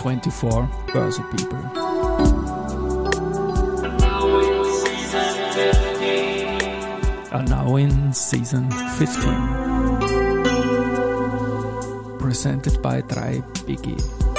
24 Börse People. Are now in season 15. Presented by 3BG.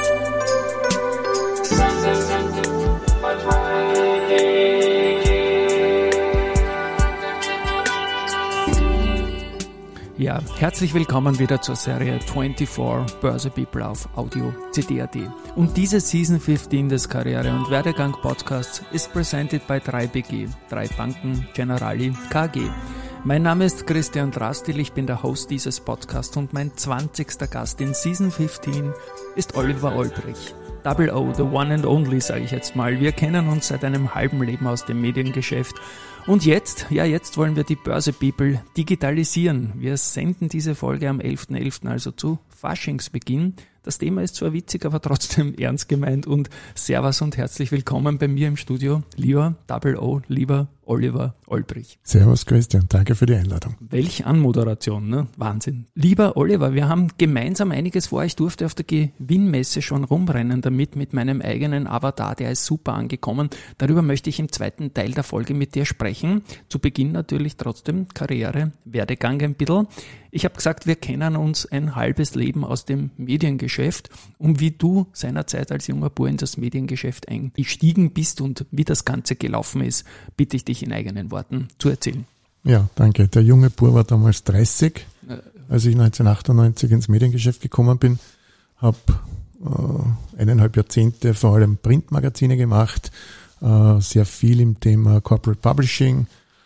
Ja, herzlich willkommen wieder zur Serie 24 Börse People auf Audio CD.at. Und diese Season 15 des Karriere- und Werdegang-Podcasts ist presented by 3BG, 3 Banken Generali KG. Mein Name ist Christian Drastil, ich bin der Host dieses Podcasts und mein 20. Gast in Season 15 ist Oliver Olbrich. Double O, the one and only, sage ich jetzt mal. Wir kennen uns seit einem halben Leben aus dem Mediengeschäft. Und jetzt wollen wir die Börse People digitalisieren. Wir senden diese Folge am 11.11., also zu Faschingsbeginn. Das Thema ist zwar witzig, aber trotzdem ernst gemeint und Servus und herzlich willkommen bei mir im Studio, lieber Double O, lieber Oliver Olbrich. Servus Christian, danke für die Einladung. Welch Anmoderation, ne? Wahnsinn. Lieber Oliver, wir haben gemeinsam einiges vor. Ich durfte auf der Gewinnmesse schon rumrennen damit mit meinem eigenen Avatar, der ist super angekommen. Darüber möchte ich im zweiten Teil der Folge mit dir sprechen. Zu Beginn natürlich trotzdem Karriere, Werdegang ein bisschen. Ich habe gesagt, wir kennen uns ein halbes Leben aus dem Mediengeschäft und wie du seinerzeit als junger Bub in das Mediengeschäft eingestiegen bist und wie das Ganze gelaufen ist, bitte ich dich in eigenen Worten zu erzählen. Ja, danke. Der junge Bub war damals 30, als ich 1998 ins Mediengeschäft gekommen bin, habe 1,5 Jahrzehnte vor allem Printmagazine gemacht, sehr viel im Thema Corporate Publishing,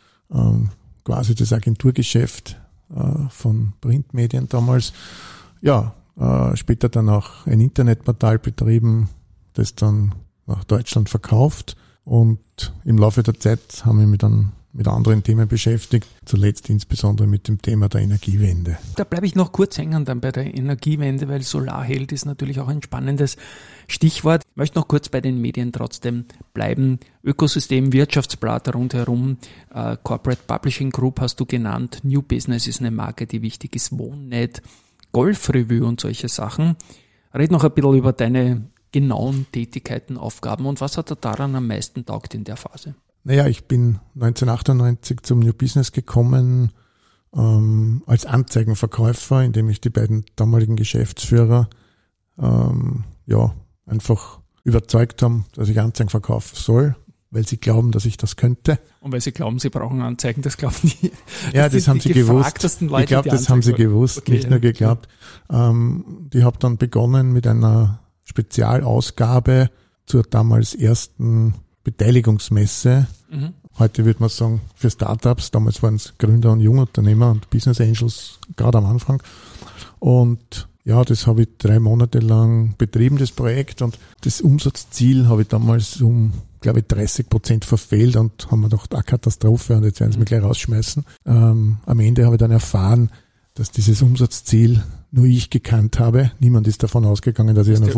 quasi das Agenturgeschäft von Printmedien damals. Ja, später dann auch ein Internetportal betrieben, das dann nach Deutschland verkauft und im Laufe der Zeit haben wir mich dann mit anderen Themen beschäftigt, zuletzt insbesondere mit dem Thema der Energiewende. Da bleibe ich noch kurz hängen dann bei der Energiewende, weil Solarheld ist natürlich auch ein spannendes Stichwort. Ich möchte noch kurz bei den Medien trotzdem bleiben. Ökosystem, Wirtschaftsblatt rundherum, Corporate Publishing Group hast du genannt, New Business ist eine Marke, die wichtig ist, Wohnnet, Golfrevue und solche Sachen. Red noch ein bisschen über deine genauen Tätigkeiten, Aufgaben und was hat dir daran am meisten taugt in der Phase? Naja, ich bin 1998 zum New Business gekommen als Anzeigenverkäufer, indem ich die beiden damaligen Geschäftsführer einfach überzeugt haben, dass ich Anzeigen verkaufen soll, weil sie glauben, dass ich das könnte. Und weil sie glauben, sie brauchen Anzeigen, das glauben die. Ja, das haben sie gewusst. Ich glaube, das haben sie gewusst, okay, nicht nur geglaubt. Die habe dann begonnen mit einer Spezialausgabe zur damals ersten Beteiligungsmesse. Heute würde man sagen für Startups, damals waren es Gründer und Jungunternehmer und Business Angels gerade am Anfang. Und ja, das habe ich 3 Monate lang betrieben, das Projekt, und das Umsatzziel habe ich damals glaube ich, 30% verfehlt und haben mir gedacht, Katastrophe, und jetzt werden sie mich gleich rausschmeißen. Am Ende habe ich dann erfahren, dass dieses Umsatzziel nur ich gekannt habe. Niemand ist davon ausgegangen, dass ich nur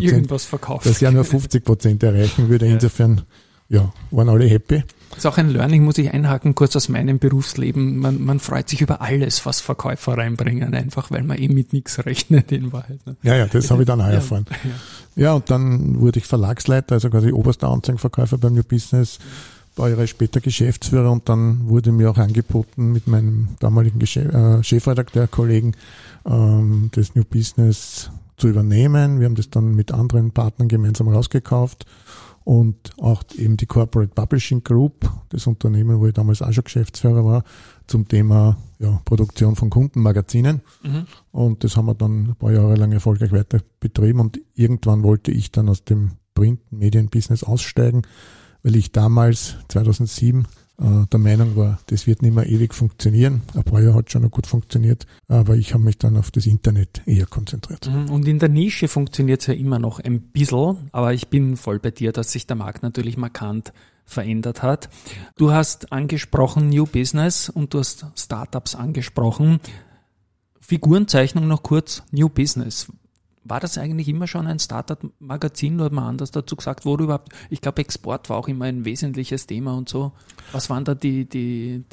50% erreichen würde. Insofern, waren alle happy. Das ist auch ein Learning, muss ich einhaken, kurz aus meinem Berufsleben. Man freut sich über alles, was Verkäufer reinbringen, einfach weil man mit nichts rechnet in Wahrheit. Ne? Ja, das habe ich dann auch erfahren. Ja, und dann wurde ich Verlagsleiter, also quasi oberster Anzeigenverkäufer beim New Business, ein paar Jahre später Geschäftsführer, und dann wurde mir auch angeboten, mit meinem damaligen Chefredakteur-Kollegen das New Business zu übernehmen. Wir haben das dann mit anderen Partnern gemeinsam rausgekauft. Und auch eben die Corporate Publishing Group, das Unternehmen, wo ich damals auch schon Geschäftsführer war, zum Thema Produktion von Kundenmagazinen. Und das haben wir dann ein paar Jahre lang erfolgreich weiter betrieben. Und irgendwann wollte ich dann aus dem Print-Medien-Business aussteigen, weil ich damals, 2007, der Meinung war, das wird nicht mehr ewig funktionieren. Ein paar Jahre hat schon noch gut funktioniert, aber ich habe mich dann auf das Internet eher konzentriert. Und in der Nische funktioniert es ja immer noch ein bisschen, aber ich bin voll bei dir, dass sich der Markt natürlich markant verändert hat. Du hast angesprochen New Business und du hast Startups angesprochen. Figurenzeichnung noch kurz, New Business. War das eigentlich immer schon ein Startup-Magazin oder hat man anders dazu gesagt, wo du überhaupt, ich glaube Export war auch immer ein wesentliches Thema und so. Was waren da die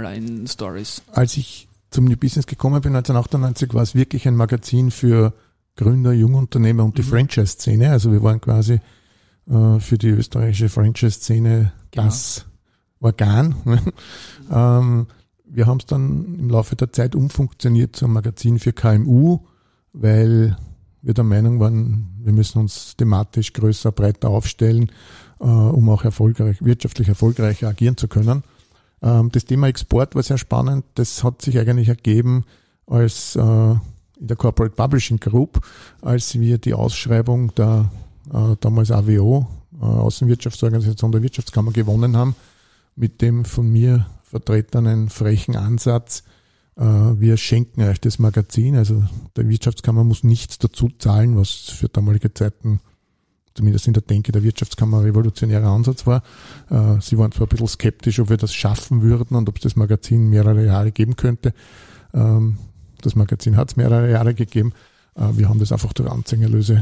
Bottomline-Stories? Als ich zum New Business gekommen bin, 1998, war es wirklich ein Magazin für Gründer, Jungunternehmer und die Franchise-Szene. Also wir waren quasi für die österreichische Franchise-Szene das Organ. Wir haben es dann im Laufe der Zeit umfunktioniert zum Magazin für KMU, weil wir der Meinung waren, wir müssen uns thematisch größer, breiter aufstellen, um auch wirtschaftlich erfolgreicher agieren zu können. Das Thema Export war sehr spannend. Das hat sich eigentlich ergeben als in der Corporate Publishing Group, als wir die Ausschreibung der damals AWO, Außenwirtschaftsorganisation der Wirtschaftskammer, gewonnen haben, mit dem von mir vertretenen frechen Ansatz, wir schenken euch das Magazin, also der Wirtschaftskammer muss nichts dazu zahlen, was für damalige Zeiten, zumindest in der Denke der Wirtschaftskammer, revolutionärer Ansatz war. Sie waren zwar ein bisschen skeptisch, ob wir das schaffen würden und ob es das Magazin mehrere Jahre geben könnte. Das Magazin hat es mehrere Jahre gegeben. Wir haben das einfach durch Anzeigenerlöse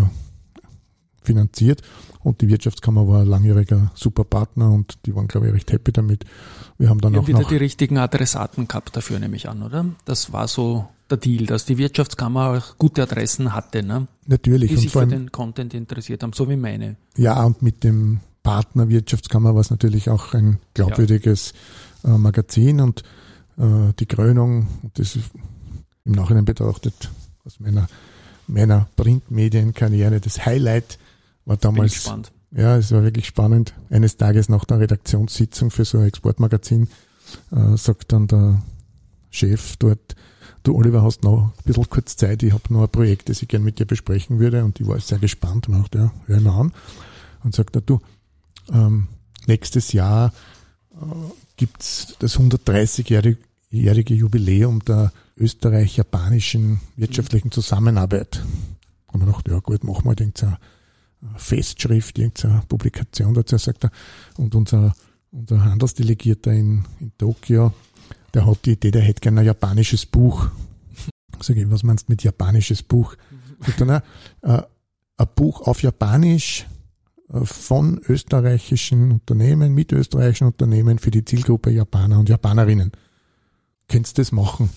finanziert und die Wirtschaftskammer war ein langjähriger Superpartner und die waren, glaube ich, recht happy damit. Wir haben dann auch wieder die richtigen Adressaten gehabt dafür, nehme ich an, oder? Das war so der Deal, dass die Wirtschaftskammer auch gute Adressen hatte, ne? Natürlich. Die sich und vor allem, für den Content interessiert haben, so wie meine. Ja, und mit dem Partner Wirtschaftskammer war es natürlich auch ein glaubwürdiges Magazin und die Krönung, das ist im Nachhinein betrachtet aus meiner Printmedienkarriere das Highlight war damals. Bin gespannt. Ja, es war wirklich spannend. Eines Tages nach der Redaktionssitzung für so ein Exportmagazin sagt dann der Chef dort, du Oliver, hast noch ein bisschen kurz Zeit, ich habe noch ein Projekt, das ich gerne mit dir besprechen würde, und ich war sehr gespannt und dachte, ja, hör mal an. Und sagt er, du, nächstes Jahr gibt's das 130-jährige Jubiläum der österreich-japanischen wirtschaftlichen Zusammenarbeit. Und man dachte, ja gut, machen wir irgendeine Festschrift, irgendeine Publikation dazu, sagt er. Und unser Handelsdelegierter in Tokio, der hat die Idee, der hätte gerne ein japanisches Buch. Sag ich, was meinst du mit japanisches Buch? Sagt er, ein Buch auf Japanisch von österreichischen Unternehmen, mit österreichischen Unternehmen für die Zielgruppe Japaner und Japanerinnen. Könntest du das machen?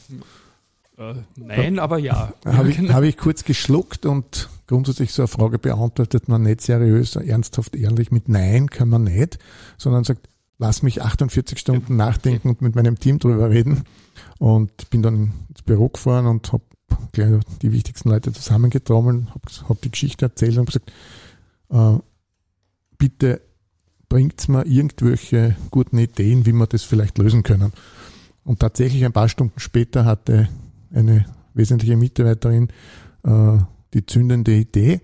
Nein, aber ja. Habe ich kurz geschluckt und grundsätzlich so eine Frage beantwortet man nicht seriös, ernsthaft, ehrlich mit Nein kann man nicht, sondern sagt, lass mich 48 Stunden nachdenken und mit meinem Team drüber reden. Und bin dann ins Büro gefahren und habe gleich die wichtigsten Leute zusammengetrommelt, habe die Geschichte erzählt und gesagt, bitte bringt's mir irgendwelche guten Ideen, wie wir das vielleicht lösen können. Und tatsächlich ein paar Stunden später hatte eine wesentliche Mitarbeiterin die zündende Idee.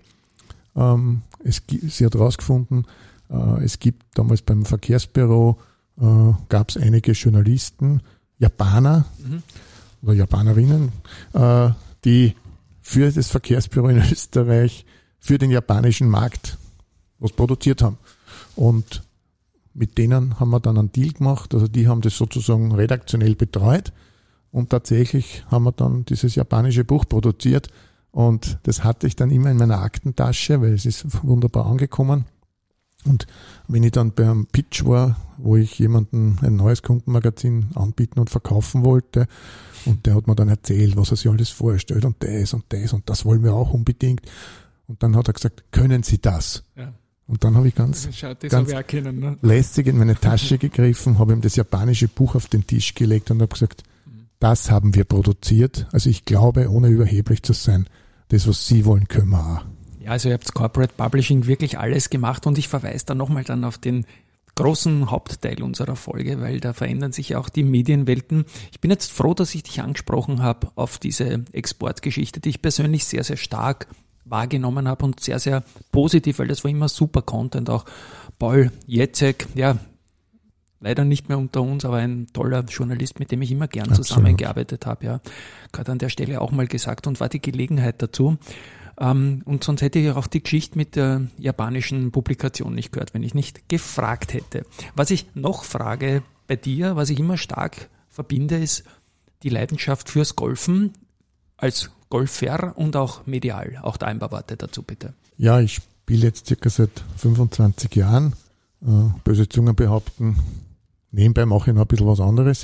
Sie hat herausgefunden, es gibt damals beim Verkehrsbüro, gab es einige Journalisten, Japaner oder Japanerinnen, die für das Verkehrsbüro in Österreich für den japanischen Markt was produziert haben. Und mit denen haben wir dann einen Deal gemacht, also die haben das sozusagen redaktionell betreut und tatsächlich haben wir dann dieses japanische Buch produziert und das hatte ich dann immer in meiner Aktentasche, weil es ist wunderbar angekommen. Und wenn ich dann beim Pitch war, wo ich jemandem ein neues Kundenmagazin anbieten und verkaufen wollte und der hat mir dann erzählt, was er sich alles vorstellt und das wollen wir auch unbedingt. Und dann hat er gesagt, können Sie das? Ja. Und dann habe ich ganz lässig in meine Tasche gegriffen, habe ihm das japanische Buch auf den Tisch gelegt und habe gesagt, das haben wir produziert. Also ich glaube, ohne überheblich zu sein, das, was Sie wollen, können wir auch. Ja, also ihr habt Corporate Publishing wirklich alles gemacht und ich verweise da nochmal dann auf den großen Hauptteil unserer Folge, weil da verändern sich auch die Medienwelten. Ich bin jetzt froh, dass ich dich angesprochen habe auf diese Exportgeschichte, die ich persönlich sehr, sehr stark wahrgenommen habe und sehr, sehr positiv, weil das war immer super Content. Auch Paul Jezek, ja, leider nicht mehr unter uns, aber ein toller Journalist, mit dem ich immer gern zusammengearbeitet habe. Ja, gerade an der Stelle auch mal gesagt und war die Gelegenheit dazu. Und sonst hätte ich auch die Geschichte mit der japanischen Publikation nicht gehört, wenn ich nicht gefragt hätte. Was ich noch frage bei dir, was ich immer stark verbinde, ist die Leidenschaft fürs Golfen als Golfer und auch medial. Auch da ein paar Worte dazu, bitte. Ja, ich spiele jetzt circa seit 25 Jahren. Böse Zungen behaupten, nebenbei mache ich noch ein bisschen was anderes.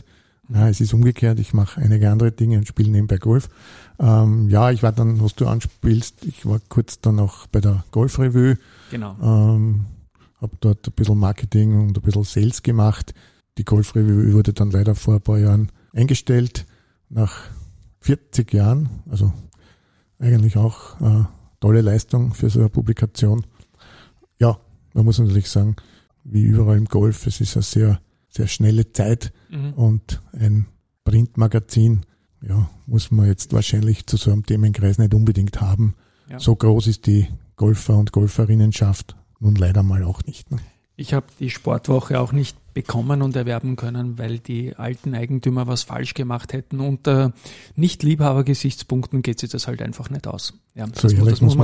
Ja, es ist umgekehrt. Ich mache einige andere Dinge und spiele nebenbei Golf. Ja, ich war dann, was du anspielst, ich war kurz dann auch bei der Golfrevue. Genau. Habe dort ein bisschen Marketing und ein bisschen Sales gemacht. Die Golfrevue wurde dann leider vor ein paar Jahren eingestellt, nach 40 Jahren. Also eigentlich auch tolle Leistung für so eine Publikation. Ja, man muss natürlich sagen, wie überall im Golf, es ist eine sehr, sehr schnelle Zeit und ein Printmagazin, ja, muss man jetzt wahrscheinlich zu so einem Themenkreis nicht unbedingt haben. Ja. So groß ist die Golfer- und Golferinnenschaft nun leider mal auch nicht. Ne? Ich habe die Sportwoche auch nicht bekommen und erwerben können, weil die alten Eigentümer was falsch gemacht hätten. Unter Nicht-Liebhaber-Gesichtspunkten geht sich das halt einfach nicht aus. Ja, das muss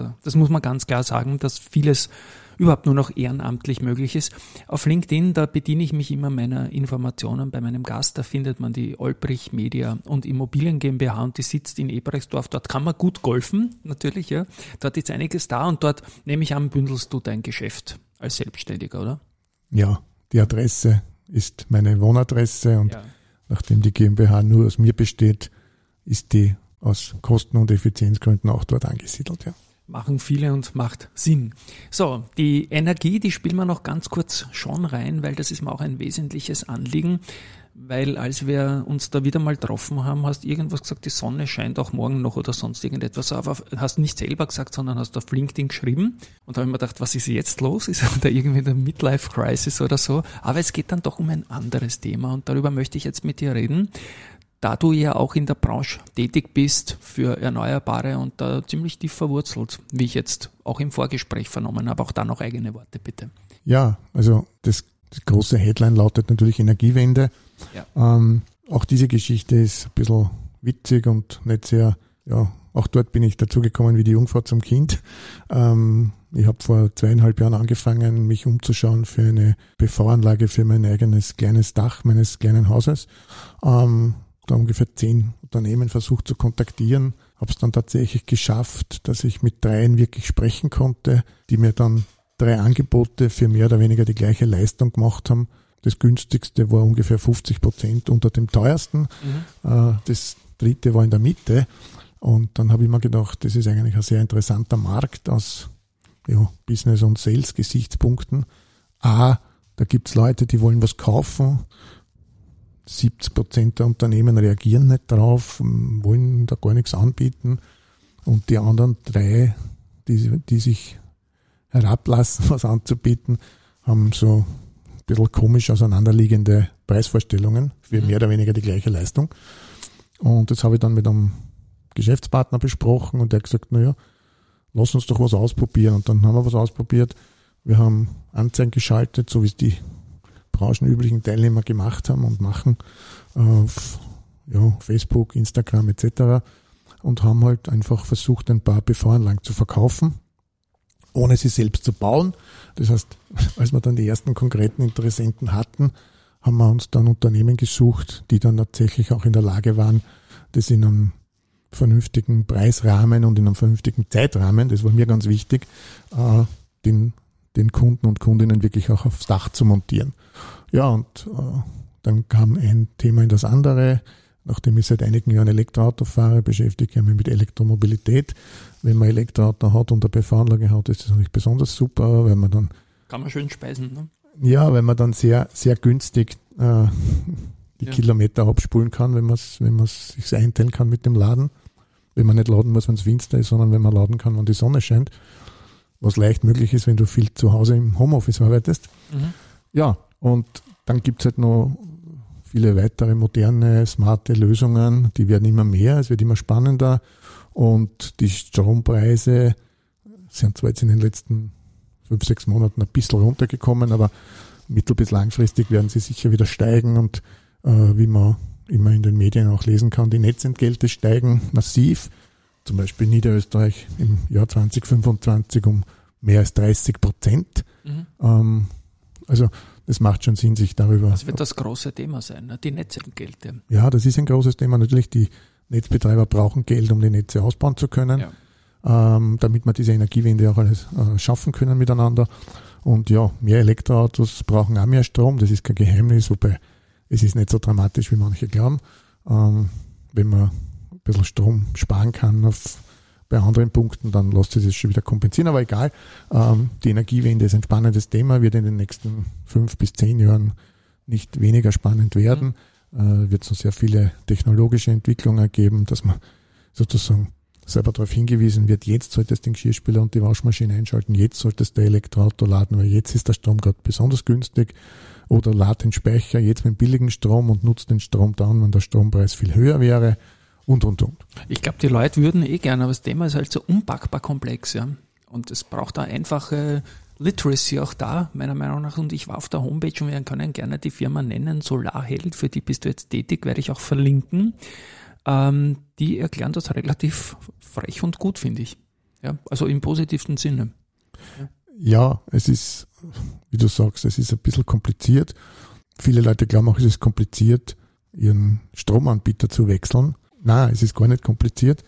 man ganz klar sagen, dass vieles überhaupt nur noch ehrenamtlich möglich ist. Auf LinkedIn, da bediene ich mich immer meiner Informationen bei meinem Gast. Da findet man die Olbrich Media und Immobilien GmbH und die sitzt in Ebrechtsdorf. Dort kann man gut golfen, natürlich, ja. Dort ist einiges da und dort, nehme ich an, bündelst du dein Geschäft als Selbstständiger, oder? Ja, die Adresse ist meine Wohnadresse und nachdem die GmbH nur aus mir besteht, ist die aus Kosten- und Effizienzgründen auch dort angesiedelt, ja. Machen viele und macht Sinn. So, die Energie, die spielen wir noch ganz kurz schon rein, weil das ist mir auch ein wesentliches Anliegen, weil als wir uns da wieder mal getroffen haben, hast irgendwas gesagt, die Sonne scheint auch morgen noch oder sonst irgendetwas, aber hast nicht selber gesagt, sondern hast auf LinkedIn geschrieben und da habe ich mir gedacht, was ist jetzt los? Ist da irgendwie eine Midlife-Crisis oder so? Aber es geht dann doch um ein anderes Thema und darüber möchte ich jetzt mit dir reden. Da du ja auch in der Branche tätig bist für Erneuerbare und da ziemlich tief verwurzelt, wie ich jetzt auch im Vorgespräch vernommen habe, auch da noch eigene Worte bitte. Ja, also das große Headline lautet natürlich Energiewende. Ja. Auch diese Geschichte ist ein bisschen witzig und nicht sehr, ja, auch dort bin ich dazugekommen wie die Jungfrau zum Kind. Ich habe vor 2,5 Jahren angefangen, mich umzuschauen für eine PV-Anlage für mein eigenes kleines Dach meines kleinen Hauses. Da ungefähr 10 Unternehmen versucht zu kontaktieren, habe es dann tatsächlich geschafft, dass ich mit 3 wirklich sprechen konnte, die mir dann 3 Angebote für mehr oder weniger die gleiche Leistung gemacht haben. Das günstigste war ungefähr 50% unter dem teuersten. Das dritte war in der Mitte. Und dann habe ich mir gedacht, das ist eigentlich ein sehr interessanter Markt aus Business- und Sales-Gesichtspunkten. Da gibt es Leute, die wollen was kaufen. 70% der Unternehmen reagieren nicht drauf, wollen da gar nichts anbieten. Und die anderen 3, die sich herablassen, was anzubieten, haben so ein bisschen komisch auseinanderliegende Preisvorstellungen für mehr oder weniger die gleiche Leistung. Und das habe ich dann mit einem Geschäftspartner besprochen und der hat gesagt, lass uns doch was ausprobieren. Und dann haben wir was ausprobiert. Wir haben Anzeigen geschaltet, so wie es die branchenüblichen Teilnehmer gemacht haben und machen auf Facebook, Instagram etc. und haben halt einfach versucht, ein paar PV-Anlagen zu verkaufen, ohne sie selbst zu bauen. Das heißt, als wir dann die ersten konkreten Interessenten hatten, haben wir uns dann Unternehmen gesucht, die dann tatsächlich auch in der Lage waren, das in einem vernünftigen Preisrahmen und in einem vernünftigen Zeitrahmen, das war mir ganz wichtig, den Kunden und Kundinnen wirklich auch aufs Dach zu montieren. Ja, und dann kam ein Thema in das andere. Nachdem ich seit einigen Jahren Elektroauto fahre, beschäftige ich mich mit Elektromobilität. Wenn man Elektroauto hat und eine PV-Anlage hat, ist das natürlich besonders super, weil man dann... Kann man schön speisen, ne? Ja, weil man dann sehr, sehr günstig die Kilometer abspulen kann, wenn man es sich einteilen kann mit dem Laden. Wenn man nicht laden muss, wenn es finster ist, sondern wenn man laden kann, wenn die Sonne scheint. Was leicht möglich ist, wenn du viel zu Hause im Homeoffice arbeitest. Ja, und dann gibt es halt noch viele weitere moderne, smarte Lösungen, die werden immer mehr, es wird immer spannender und die Strompreise sind zwar jetzt in den letzten 5-6 Monaten ein bisschen runtergekommen, aber mittel- bis langfristig werden sie sicher wieder steigen und wie man immer in den Medien auch lesen kann, die Netzentgelte steigen massiv. Zum Beispiel in Niederösterreich im Jahr 2025 um mehr als 30%. Also das macht schon Sinn, sich darüber... Das wird das große Thema sein, ne? Die Netzentgelte. Ja, das ist ein großes Thema. Natürlich, die Netzbetreiber brauchen Geld, um die Netze ausbauen zu können, damit wir diese Energiewende auch alles schaffen können miteinander. Und ja, mehr Elektroautos brauchen auch mehr Strom, das ist kein Geheimnis, wobei es ist nicht so dramatisch, wie manche glauben. Wenn man ein bisschen Strom sparen kann bei anderen Punkten, dann lässt sich das schon wieder kompensieren, aber egal. Die Energiewende ist ein spannendes Thema, wird in den nächsten 5 bis 10 Jahren nicht weniger spannend werden. Wird es noch sehr viele technologische Entwicklungen geben, dass man sozusagen selber darauf hingewiesen wird, jetzt solltest du den Geschirrspüler und die Waschmaschine einschalten, jetzt solltest du ein Elektroauto laden, weil jetzt ist der Strom gerade besonders günstig, oder lad den Speicher jetzt mit billigem Strom und nutzt den Strom dann, wenn der Strompreis viel höher wäre und. Ich glaube, die Leute würden gerne, aber das Thema ist halt so unpackbar komplex, ja. Und es braucht da einfache Literacy auch da, meiner Meinung nach. Und ich war auf der Homepage und wir können gerne die Firma nennen, Solarheld, für die bist du jetzt tätig, werde ich auch verlinken. Die erklären das relativ frech und gut, finde ich. Ja, also im positivsten Sinne. Ja, es ist, wie du sagst, es ist ein bisschen kompliziert. Viele Leute glauben auch, es ist kompliziert, ihren Stromanbieter zu wechseln. Nein, es ist gar nicht kompliziert.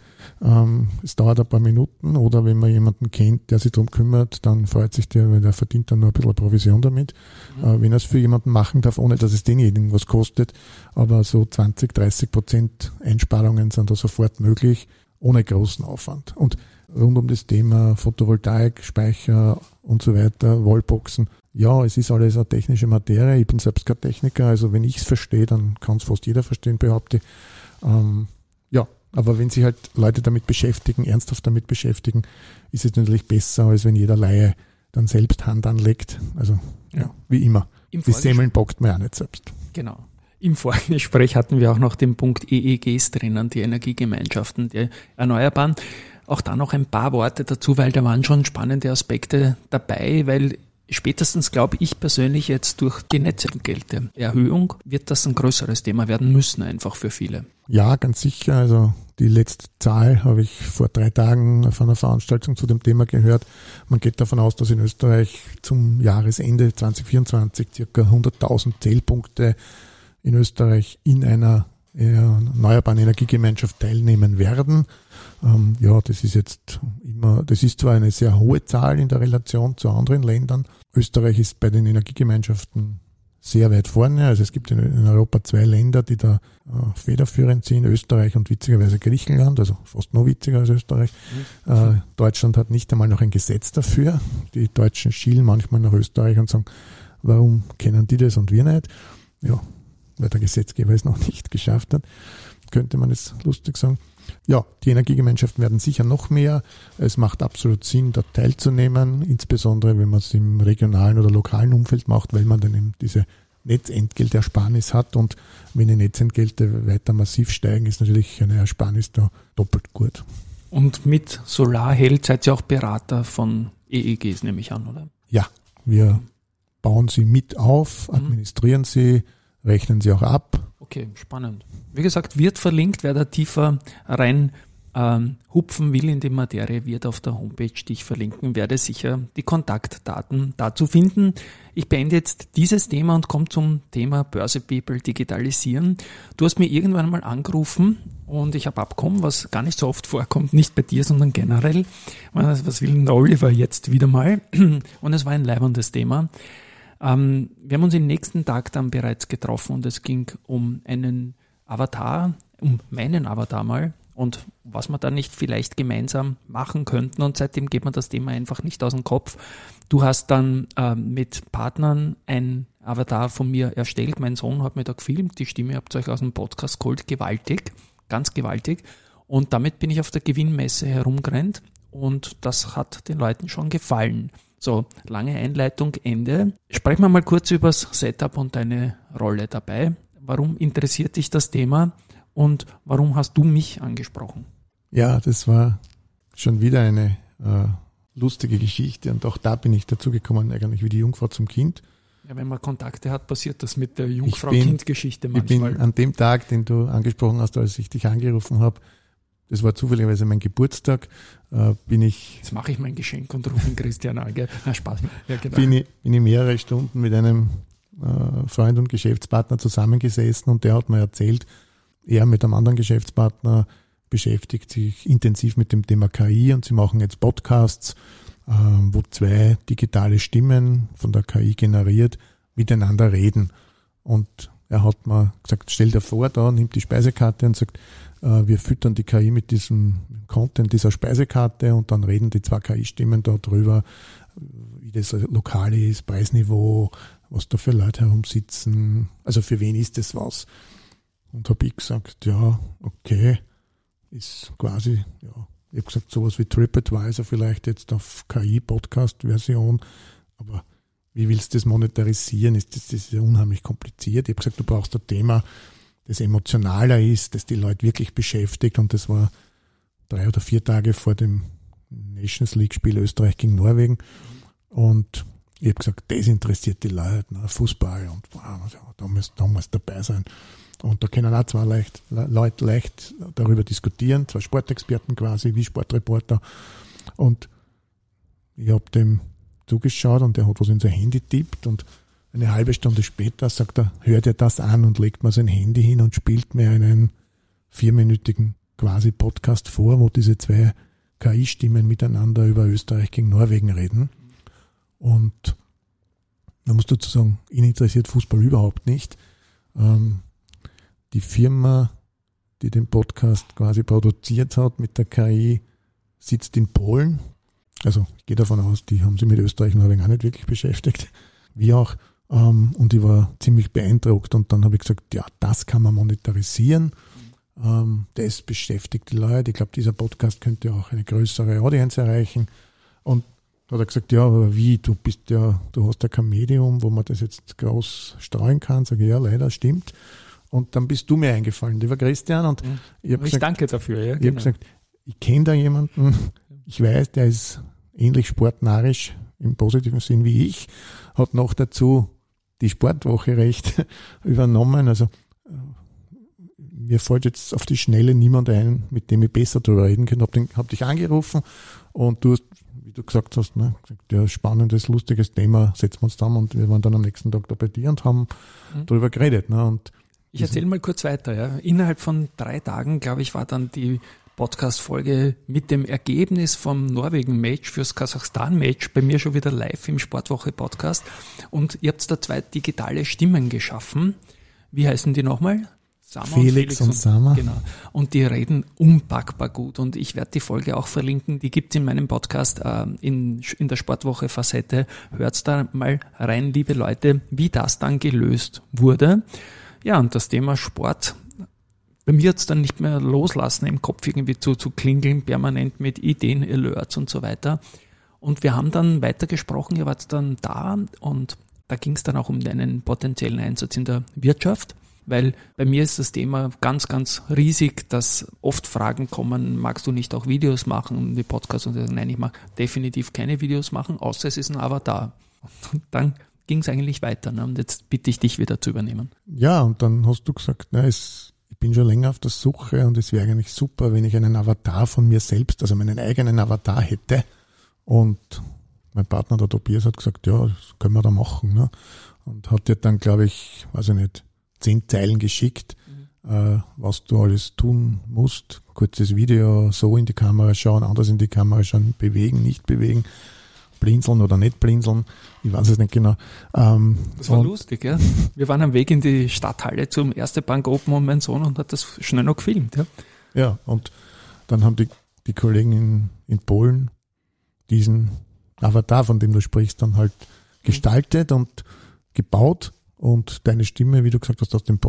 Es dauert ein paar Minuten, oder wenn man jemanden kennt, der sich darum kümmert, dann freut sich der, weil der verdient dann nur ein bisschen Provision damit. Wenn er es für jemanden machen darf, ohne dass es denjenigen was kostet. Aber so 20-30% Einsparungen sind da sofort möglich, ohne großen Aufwand. Und rund um das Thema Photovoltaik, Speicher und so weiter, Wallboxen, ja, es ist alles eine technische Materie. Ich bin selbst kein Techniker, also wenn ich es verstehe, dann kann es fast jeder verstehen, behaupte ich. Ja, aber wenn sich halt Leute damit beschäftigen, ernsthaft damit beschäftigen, ist es natürlich besser, als wenn jeder Laie dann selbst Hand anlegt. Also, ja, wie immer. Die Semmeln backt man ja nicht selbst. Genau. Im Vorgespräch hatten wir auch noch den Punkt EEGs drinnen, die Energiegemeinschaften, die Erneuerbaren. Auch da noch ein paar Worte dazu, weil da waren schon spannende Aspekte dabei, weil spätestens, glaube ich persönlich, jetzt durch die Netzentgelteerhöhung wird das ein größeres Thema werden müssen, einfach für viele. Ja, ganz sicher. Also die letzte Zahl habe ich vor 3 Tagen auf einer Veranstaltung zu dem Thema gehört. Man geht davon aus, dass in Österreich zum Jahresende 2024 circa 100.000 Zählpunkte in Österreich in einer erneuerbaren Energiegemeinschaft teilnehmen werden. Ja, das ist zwar eine sehr hohe Zahl in der Relation zu anderen Ländern. Österreich ist bei den Energiegemeinschaften sehr weit vorne. Also es gibt in Europa 2 Länder, die da federführend sind, Österreich und witzigerweise Griechenland, also fast noch witziger als Österreich. Deutschland hat nicht einmal noch ein Gesetz dafür. Die Deutschen schielen manchmal nach Österreich und sagen, warum kennen die das und wir nicht? Ja, weil der Gesetzgeber es noch nicht geschafft hat, könnte man es lustig sagen. Ja, die Energiegemeinschaften werden sicher noch mehr. Es macht absolut Sinn, da teilzunehmen, insbesondere wenn man es im regionalen oder lokalen Umfeld macht, weil man dann eben diese Netzentgeltersparnis hat, und wenn die Netzentgelte weiter massiv steigen, ist natürlich eine Ersparnis da doppelt gut. Und mit Solarheld seid ihr auch Berater von EEGs, nehme ich an, oder? Ja, wir bauen sie mit auf, administrieren sie, rechnen sie auch ab. Okay, spannend. Wie gesagt, wird verlinkt, wer da tiefer rein hupfen will in die Materie, wird auf der Homepage, die ich verlinken werde, sicher die Kontaktdaten dazu finden. Ich beende jetzt dieses Thema und komme zum Thema Börse People digitalisieren. Du hast mir irgendwann mal angerufen und ich habe abgekommen, was gar nicht so oft vorkommt, nicht bei dir, sondern generell. Was will denn der Oliver jetzt wieder mal? Und es war ein leibendes Thema. Wir haben uns den nächsten Tag dann bereits getroffen und es ging um einen Avatar, um meinen Avatar mal und was wir da nicht vielleicht gemeinsam machen könnten, und seitdem geht mir das Thema einfach nicht aus dem Kopf. Du hast dann mit Partnern ein Avatar von mir erstellt, mein Sohn hat mir da gefilmt, die Stimme habt ihr euch aus dem Podcast geholt, gewaltig, ganz gewaltig, und damit bin ich auf der Gewinnmesse herumgerannt und das hat den Leuten schon gefallen. So, lange Einleitung, Ende. Sprechen wir mal kurz über das Setup und deine Rolle dabei. Warum interessiert dich das Thema und warum hast du mich angesprochen? Ja, das war schon wieder eine lustige Geschichte, und auch da bin ich dazu gekommen, eigentlich wie die Jungfrau zum Kind. Ja, wenn man Kontakte hat, passiert das mit der Jungfrau-Kind-Geschichte manchmal. Ich bin an dem Tag, den du angesprochen hast, als ich dich angerufen habe, das war zufälligerweise mein Geburtstag, Jetzt mache ich mein Geschenk und rufe ihn Christian an, gell? Na, Spaß. Ja, genau. Bin ich mehrere Stunden mit einem Freund und Geschäftspartner zusammengesessen, und der hat mir erzählt, er mit einem anderen Geschäftspartner beschäftigt sich intensiv mit dem Thema KI, und sie machen jetzt Podcasts, wo 2 digitale Stimmen von der KI generiert miteinander reden. Und er hat mir gesagt, stell dir vor, da nimmt die Speisekarte und sagt, wir füttern die KI mit diesem Content dieser Speisekarte und dann reden die 2 KI-Stimmen da drüber, wie das Lokal ist, Preisniveau, was da für Leute herumsitzen, also für wen ist das was. Und habe ich gesagt, ja, okay, ist quasi, ja, ich habe gesagt, sowas wie TripAdvisor vielleicht jetzt auf KI-Podcast-Version, aber wie willst du das monetarisieren? Das ist ja unheimlich kompliziert. Ich habe gesagt, du brauchst ein Thema, das emotionaler ist, das die Leute wirklich beschäftigt, und das war 3 oder 4 Tage vor dem Nations League-Spiel Österreich gegen Norwegen, und ich habe gesagt, das interessiert die Leute, ne? Fußball, und wow, da muss dabei sein. Und da können auch 2 Leute leicht darüber diskutieren, 2 Sportexperten quasi, wie Sportreporter. Und ich habe dem zugeschaut und der hat was in sein Handy tippt, und eine halbe Stunde später sagt er, hör dir das an, und legt mir sein Handy hin und spielt mir einen 4-minütigen quasi Podcast vor, wo diese 2 KI-Stimmen miteinander über Österreich gegen Norwegen reden. Und man muss dazu sagen, ihn interessiert Fußball überhaupt nicht. Die Firma, die den Podcast quasi produziert hat mit der KI, sitzt in Polen. Also ich gehe davon aus, die haben sich mit Österreich und Norwegen auch nicht wirklich beschäftigt. Wie auch. Und ich war ziemlich beeindruckt, und dann habe ich gesagt, ja, das kann man monetarisieren. Das beschäftigt die Leute. Ich glaube, dieser Podcast könnte auch eine größere Audience erreichen. Und da hat er gesagt, ja, aber wie, du hast ja kein Medium, wo man das jetzt groß streuen kann. Sage ich, ja, leider, stimmt. Und dann bist du mir eingefallen, lieber Christian. Und ich danke dafür. Ja, ich habe gesagt, ich kenne da jemanden, ich weiß, der ist ähnlich sportnarrisch im positiven Sinn wie ich, hat noch dazu die Sportwoche recht übernommen. Also mir fällt jetzt auf die Schnelle niemand ein, mit dem ich besser darüber reden kann. Hab dich angerufen, und du hast, wie du gesagt hast, ne, gesagt, ja, spannendes, lustiges Thema, setzen wir uns zusammen, und wir waren dann am nächsten Tag da bei dir und haben darüber geredet. Ne, und ich erzähle mal kurz weiter. Ja. Innerhalb von 3 Tagen, glaube ich, war dann die Podcast-Folge mit dem Ergebnis vom Norwegen-Match fürs Kasachstan-Match bei mir schon wieder live im Sportwoche-Podcast. Und ihr habt da 2 digitale Stimmen geschaffen. Wie heißen die nochmal? Felix und Sama. Genau. Und die reden unpackbar gut. Und ich werde die Folge auch verlinken. Die gibt es in meinem Podcast in der Sportwoche-Facette. Hört's da mal rein, liebe Leute, wie das dann gelöst wurde. Ja, und das Thema Sport, bei mir hat es dann nicht mehr loslassen, im Kopf irgendwie zu klingeln, permanent mit Ideen, Alerts und so weiter. Und wir haben dann weitergesprochen, ihr wart dann da, und da ging es dann auch um einen potenziellen Einsatz in der Wirtschaft, weil bei mir ist das Thema ganz, ganz riesig, dass oft Fragen kommen, magst du nicht auch Videos machen, die Podcasts, und nein, ich mag definitiv keine Videos machen, außer es ist ein Avatar. Und dann ging es eigentlich weiter, ne? Und jetzt bitte ich dich wieder zu übernehmen. Ja, und dann hast du gesagt, ich bin schon länger auf der Suche, und es wäre eigentlich super, wenn ich einen Avatar von mir selbst, also meinen eigenen Avatar hätte. Und mein Partner, der Tobias, hat gesagt, ja, das können wir da machen. Ne? Und hat dir dann, glaube ich, 10 Zeilen geschickt, was du alles tun musst. Kurzes Video, so in die Kamera schauen, anders in die Kamera schauen, bewegen, nicht bewegen, blinzeln oder nicht blinzeln. Ich weiß es nicht genau. Das war lustig, ja. Wir waren am Weg in die Stadthalle zum Erste Bank Open, und mein Sohn hat das schnell noch gefilmt. Ja, ja, und dann haben die Kollegen in Polen diesen Avatar, von dem du sprichst, dann halt gestaltet und gebaut, und deine Stimme, wie du gesagt hast, aus den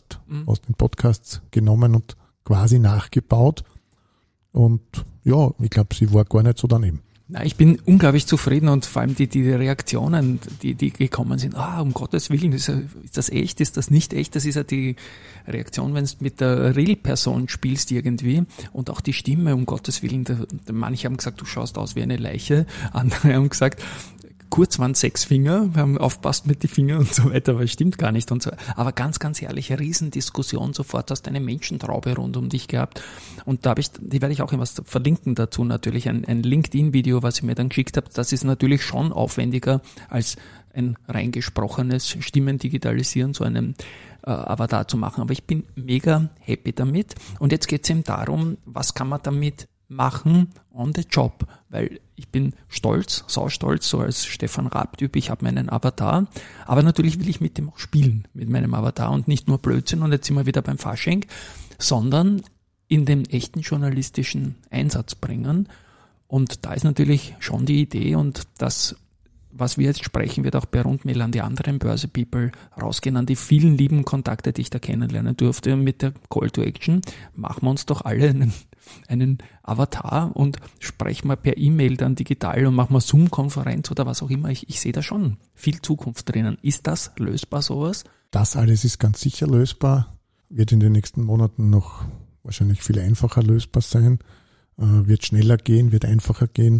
Podcasts genommen und quasi nachgebaut. Und ja, ich glaube, sie war gar nicht so daneben. Na, ich bin unglaublich zufrieden, und vor allem die Reaktionen, die gekommen sind. Um Gottes Willen, ist das echt, ist das nicht echt? Das ist ja die Reaktion, wenn du mit der Real-Person spielst irgendwie, und auch die Stimme, um Gottes Willen. Manche haben gesagt, du schaust aus wie eine Leiche. Andere haben gesagt, kurz waren 6 Finger, wir haben aufpasst mit den Fingern und so weiter, aber es stimmt gar nicht und so. Aber ganz, ganz ehrlich, Riesendiskussion, sofort hast du eine Menschentraube rund um dich gehabt. Und da die werde ich auch etwas verlinken dazu, natürlich ein LinkedIn-Video, was ich mir dann geschickt habe. Das ist natürlich schon aufwendiger als ein reingesprochenes Stimmen digitalisieren, so einen Avatar zu machen. Aber ich bin mega happy damit. Und jetzt geht es eben darum, was kann man damit machen on the job, weil ich bin stolz, saustolz, so als Stefan Raab-Typ, ich habe meinen Avatar, aber natürlich will ich mit dem auch spielen, mit meinem Avatar und nicht nur Blödsinn und jetzt sind wir wieder beim Fasching, sondern in den echten journalistischen Einsatz bringen und da ist natürlich schon die Idee und das, was wir jetzt sprechen, wird auch bei Rundmail an die anderen Börse-People rausgehen, an die vielen lieben Kontakte, die ich da kennenlernen durfte. Und mit der Call to Action machen wir uns doch alle einen Avatar und sprechen wir per E-Mail dann digital und machen wir Zoom-Konferenz oder was auch immer. Ich sehe da schon viel Zukunft drinnen. Ist das lösbar, sowas? Das alles ist ganz sicher lösbar, wird in den nächsten Monaten noch wahrscheinlich viel einfacher lösbar sein, wird schneller gehen, wird einfacher gehen,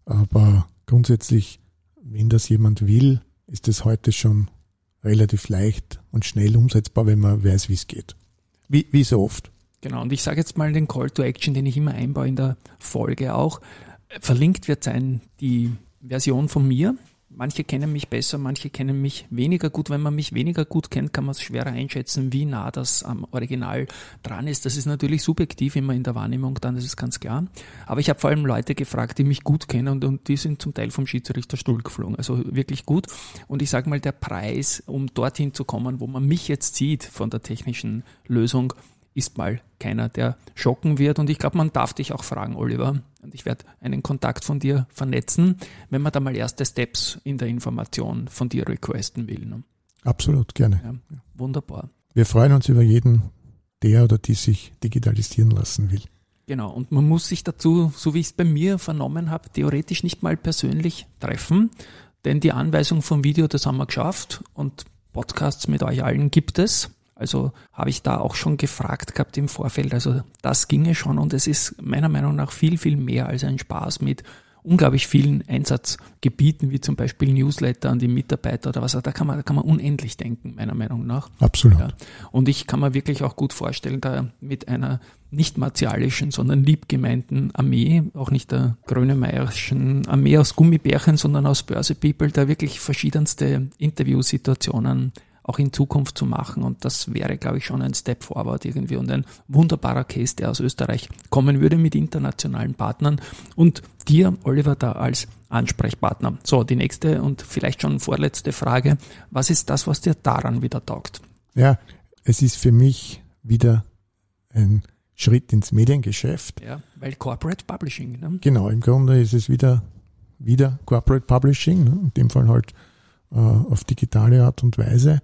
aber grundsätzlich, wenn das jemand will, ist es heute schon relativ leicht und schnell umsetzbar, wenn man weiß, wie es geht. Wie so oft. Genau, und ich sage jetzt mal den Call to Action, den ich immer einbaue in der Folge auch. Verlinkt wird sein die Version von mir. Manche kennen mich besser, manche kennen mich weniger gut. Wenn man mich weniger gut kennt, kann man es schwerer einschätzen, wie nah das am Original dran ist. Das ist natürlich subjektiv immer in der Wahrnehmung, dann ist es ganz klar. Aber ich habe vor allem Leute gefragt, die mich gut kennen und die sind zum Teil vom Schiedsrichterstuhl geflogen. Also wirklich gut. Und ich sage mal, der Preis, um dorthin zu kommen, wo man mich jetzt sieht von der technischen Lösung, ist mal keiner, der schocken wird. Und ich glaube, man darf dich auch fragen, Oliver. Und ich werde einen Kontakt von dir vernetzen, wenn man da mal erste Steps in der Information von dir requesten will. Ne? Absolut, gerne. Ja, wunderbar. Wir freuen uns über jeden, der oder die sich digitalisieren lassen will. Genau, und man muss sich dazu, so wie ich es bei mir vernommen habe, theoretisch nicht mal persönlich treffen, denn die Anweisung vom Video, das haben wir geschafft und Podcasts mit euch allen gibt es. Also habe ich da auch schon gefragt gehabt im Vorfeld. Also das ginge schon und es ist meiner Meinung nach viel, viel mehr als ein Spaß mit unglaublich vielen Einsatzgebieten, wie zum Beispiel Newsletter an die Mitarbeiter oder was. Da kann man unendlich denken, meiner Meinung nach. Absolut. Ja. Und ich kann mir wirklich auch gut vorstellen, da mit einer nicht martialischen, sondern liebgemeinten Armee, auch nicht der grönemeierischen Armee aus Gummibärchen, sondern aus Börse People, da wirklich verschiedenste Interviewsituationen auch in Zukunft zu machen und das wäre, glaube ich, schon ein Step forward irgendwie und ein wunderbarer Case, der aus Österreich kommen würde mit internationalen Partnern und dir, Oliver, da als Ansprechpartner. So, die nächste und vielleicht schon vorletzte Frage. Was ist das, was dir daran wieder taugt? Ja, es ist für mich wieder ein Schritt ins Mediengeschäft. Ja, weil Corporate Publishing. Ne? Genau, im Grunde ist es wieder Corporate Publishing, ne? In dem Fall halt auf digitale Art und Weise.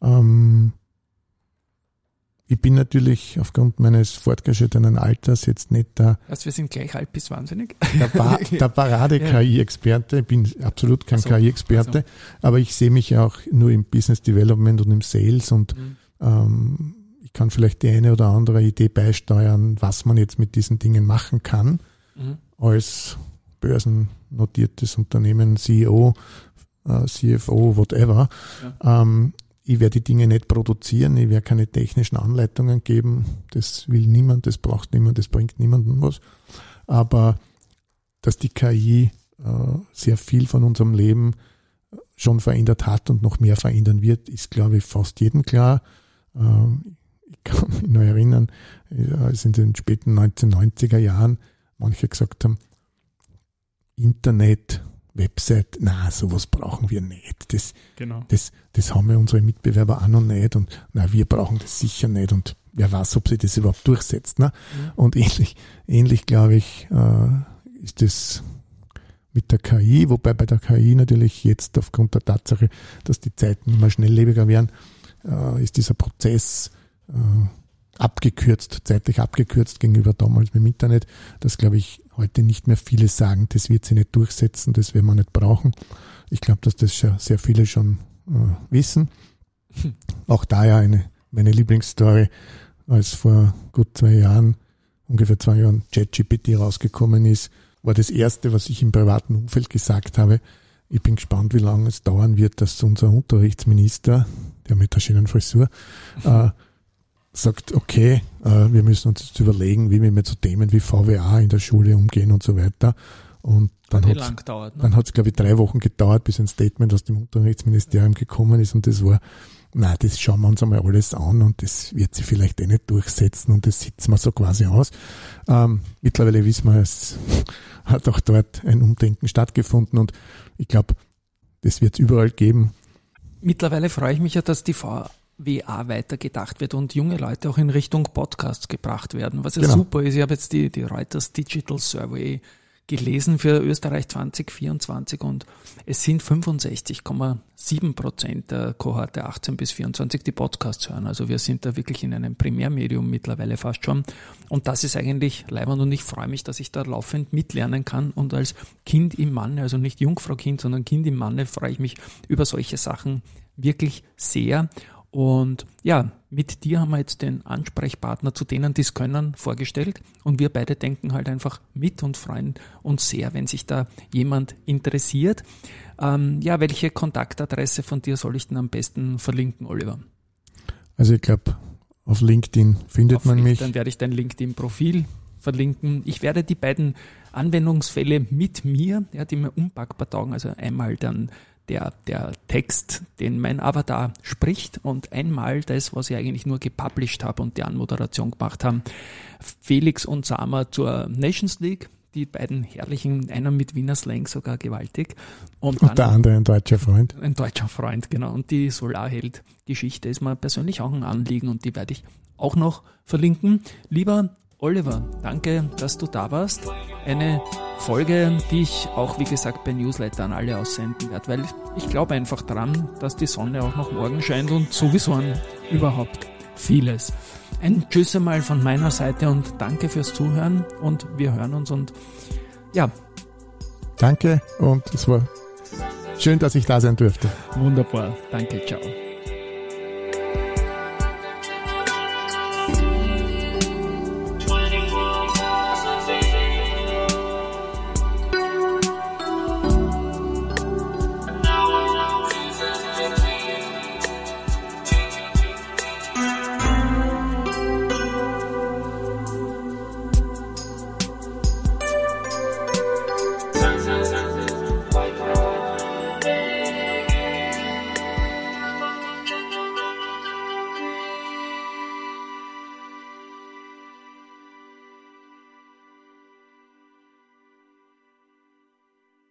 Ich bin natürlich aufgrund meines fortgeschrittenen Alters jetzt nicht der wir sind gleich alt bis wahnsinnig. Der Parade-KI-Experte. Ich bin absolut kein KI-Experte, aber ich sehe mich ja auch nur im Business Development und im Sales und ich kann vielleicht die eine oder andere Idee beisteuern, was man jetzt mit diesen Dingen machen kann, als börsennotiertes Unternehmen, CEO, CFO, whatever. Ja. Ich werde die Dinge nicht produzieren, ich werde keine technischen Anleitungen geben, das will niemand, das braucht niemand, das bringt niemandem was. Aber dass die KI sehr viel von unserem schon verändert hat und noch mehr verändern wird, ist, glaube ich, fast jedem klar. Ich kann mich noch erinnern, als in den späten 1990er Jahren manche gesagt haben, Internet, Website, sowas brauchen wir nicht. Das haben ja unsere Mitbewerber auch noch nicht und wir brauchen das sicher nicht und wer weiß, ob sich das überhaupt durchsetzt. Ne? Ja. Und ähnlich glaube ich, ist es mit der KI, wobei bei der KI natürlich jetzt aufgrund der Tatsache, dass die Zeiten immer schnelllebiger werden, ist dieser Prozess zeitlich abgekürzt gegenüber damals mit dem Internet, dass, glaube ich, heute nicht mehr viele sagen, das wird sie nicht durchsetzen, das werden wir nicht brauchen. Ich glaube, dass das sehr viele schon wissen. Auch da ja meine Lieblingsstory, als vor gut ungefähr 2 Jahren ChatGPT rausgekommen ist, war das erste, was ich im privaten Umfeld gesagt habe. Ich bin gespannt, wie lange es dauern wird, dass unser Unterrichtsminister, der mit der schönen Frisur, sagt, okay, wir müssen uns jetzt überlegen, wie wir mit so Themen wie VWA in der Schule umgehen und so weiter. Und dann hat es, glaube ich, 3 Wochen gedauert, bis ein Statement aus dem Unterrichtsministerium gekommen ist und das war, na, das schauen wir uns einmal alles an und das wird sich vielleicht nicht durchsetzen und das sitzen wir so quasi aus. Mittlerweile wissen wir, es hat auch dort ein Umdenken stattgefunden und ich glaube, das wird es überall geben. Mittlerweile freue ich mich ja, dass die VWA weitergedacht wird und junge Leute auch in Richtung Podcasts gebracht werden, was ja super ist. Ich habe jetzt die Reuters Digital Survey gelesen für Österreich 2024 und es sind 65,7% der Kohorte 18 bis 24, die Podcasts hören. Also wir sind da wirklich in einem Primärmedium mittlerweile fast schon. Und das ist eigentlich leibend und ich freue mich, dass ich da laufend mitlernen kann und als Kind im Manne, also nicht Jungfrau-Kind, sondern Kind im Manne, freue ich mich über solche Sachen wirklich sehr. Und ja, mit dir haben wir jetzt den Ansprechpartner zu denen, die es können, vorgestellt und wir beide denken halt einfach mit und freuen uns sehr, wenn sich da jemand interessiert. Welche Kontaktadresse von dir soll ich denn am besten verlinken, Oliver? Also ich glaube, auf LinkedIn findet man mich. Dann werde ich dein LinkedIn-Profil verlinken. Ich werde die beiden Anwendungsfälle mit mir, die mir unpackbar taugen, also einmal dann der Text, den mein Avatar spricht und einmal das, was ich eigentlich nur gepublished habe und die Anmoderation gemacht haben. Felix und Sama zur Nations League, die beiden herrlichen, einer mit Wiener Slang sogar gewaltig. Und der andere ein deutscher Freund. Ein deutscher Freund, genau. Und die Solarheld-Geschichte ist mir persönlich auch ein Anliegen und die werde ich auch noch verlinken. Lieber Oliver, danke, dass du da warst. Eine Folge, die ich auch, wie gesagt, bei Newsletter an alle aussenden werde, weil ich glaube einfach dran, dass die Sonne auch noch morgen scheint und sowieso an überhaupt vieles. Ein Tschüss einmal von meiner Seite und danke fürs Zuhören und wir hören uns und ja. Danke und es war schön, dass ich da sein durfte. Wunderbar, danke, ciao.